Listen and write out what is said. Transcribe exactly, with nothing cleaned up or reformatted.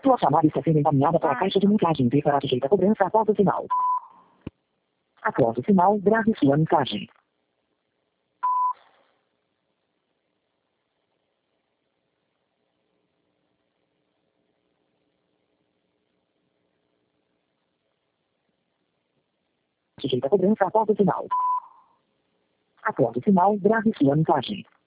Sua chamada está sendo encaminhada para a caixa de mensagem e será sujeita a cobrança após o sinal. Após o sinal, grave sua mensagem. Sujeita a cobrança após o sinal. Após o sinal, grave sua mensagem.